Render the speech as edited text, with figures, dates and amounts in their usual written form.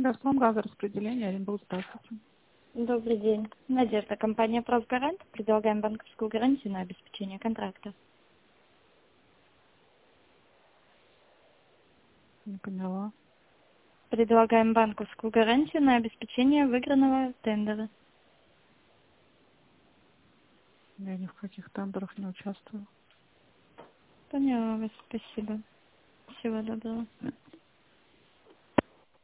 Газпром газораспределение, Оренбург, здравствуйте. Добрый день. Надежда, компания «Просгарант». Предлагаем банковскую гарантию на обеспечение контракта. Не поняла. Предлагаем банковскую гарантию на обеспечение выигранного тендера. Я ни в каких тендерах не участвую. Поняла вас. Спасибо. Всего доброго.